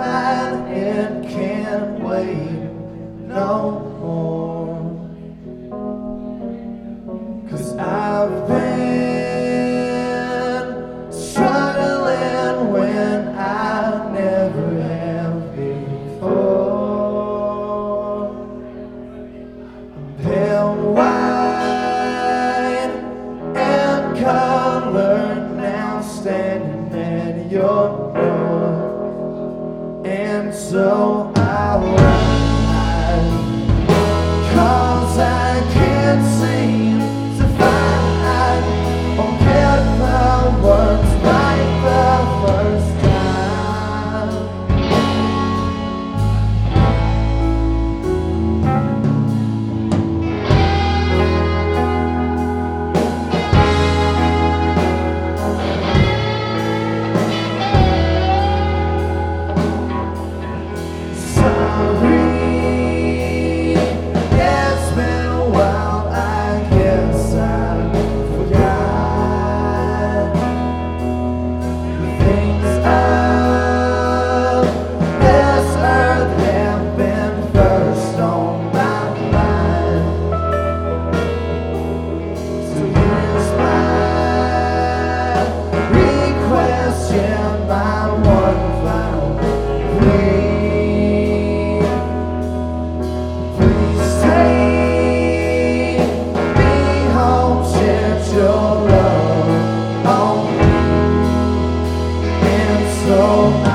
mine, it can't wait no more. 'C's I've been struggling when I never have before. I'm pale white and colored now, standing at your door. And so I'll ride, 'cause I can't seem to find or get the words right the first time. So